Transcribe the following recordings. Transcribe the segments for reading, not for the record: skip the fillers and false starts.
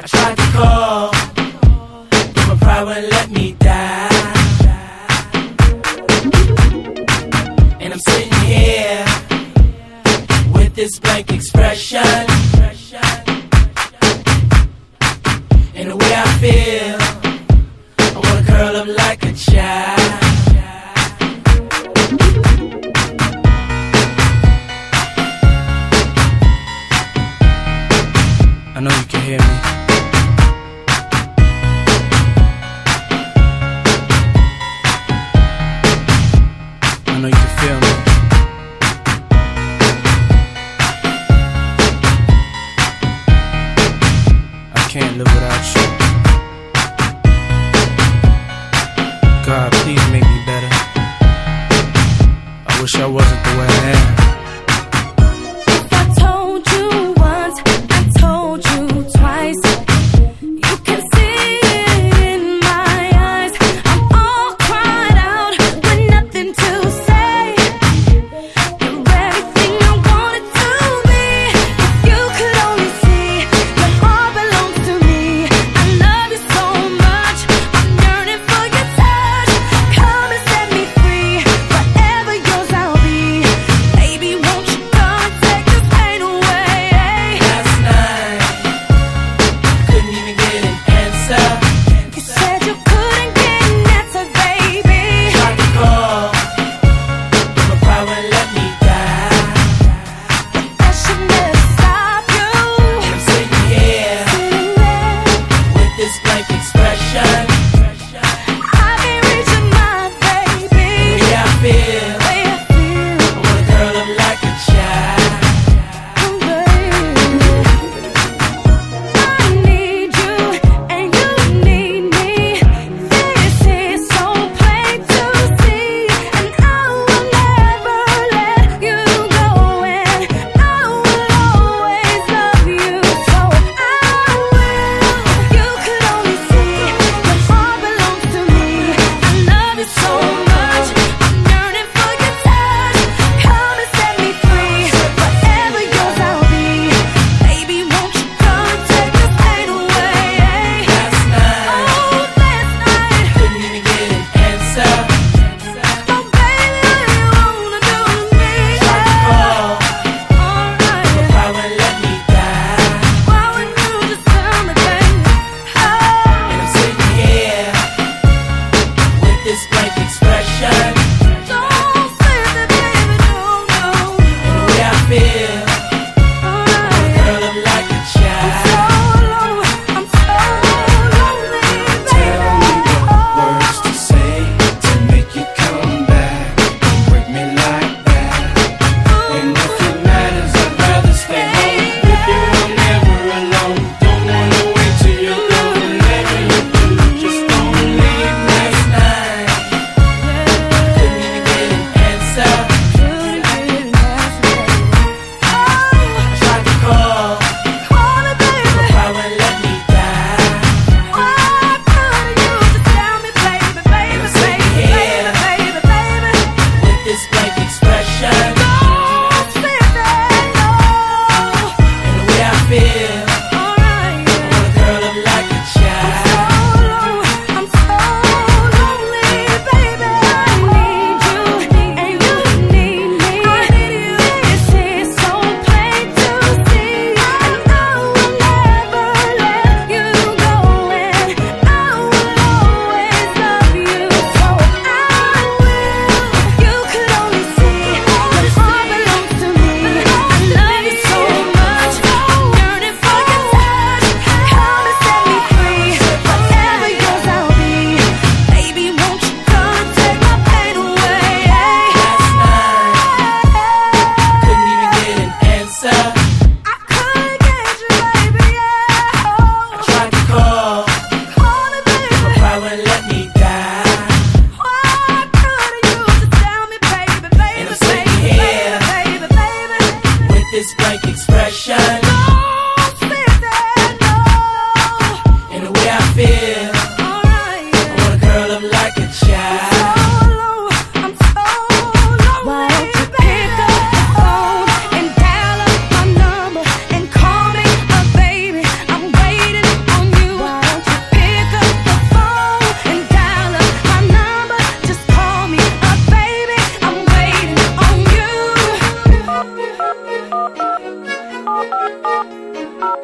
I tried to call, but my pride wouldn't let me die. And I'm sitting here with this blank expression. And the way I feel, I wanna curl up like a child. I know you can hear me. I know you can feel me. I can't live without you. God, please make me better. I wish I wasn't the way I am. I'll be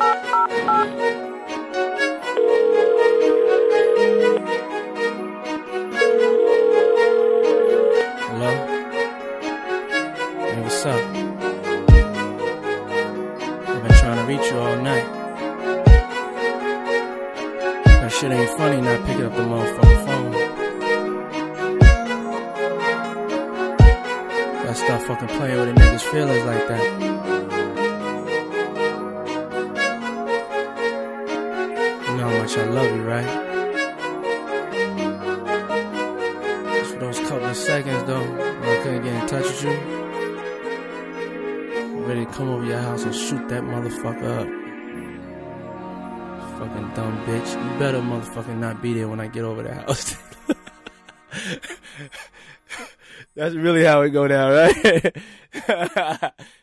Hello? Hey, what's up? I've been trying to reach you all night. That shit ain't funny not picking up the motherfucking phone. Gotta stop fucking playing with a nigga's feelings like that. You know how much I love you, right? Just for those couple of seconds though, when I couldn't get in touch with you, I'm ready to come over your house and shoot that motherfucker up. Fucking dumb bitch. You better motherfucking not be there when I get over the house. That's really how it go down, right?